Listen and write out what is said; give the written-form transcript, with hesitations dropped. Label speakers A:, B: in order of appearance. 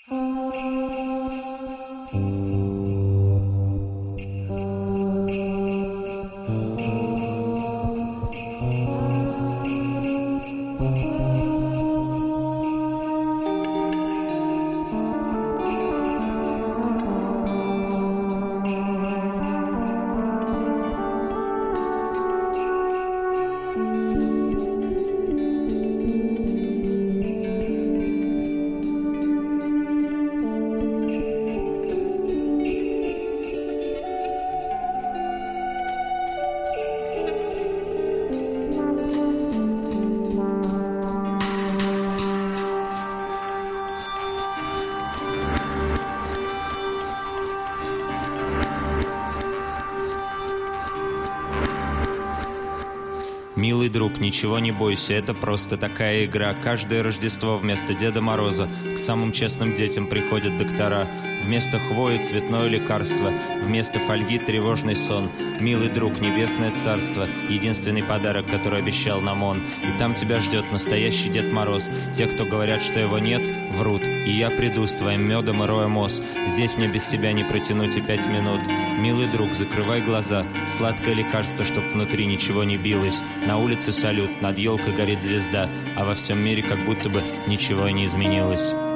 A: Милый друг, ничего не бойся, это просто такая игра. Каждое Рождество вместо Деда Мороза к самым честным детям приходят доктора. Вместо хвои цветное лекарство, вместо фольги тревожный сон. Милый друг, небесное царство, единственный подарок, который обещал нам он. И там тебя ждет настоящий Дед Мороз. Те, кто говорят, что его нет, врут. И я приду с твоим медом и роем ос. Здесь мне без тебя не протянуть и 5 минут. Милый друг, закрывай глаза. Сладкое лекарство, чтоб внутри ничего не билось. На улице салют, над елкой горит звезда, а во всем мире как будто бы ничего и не изменилось.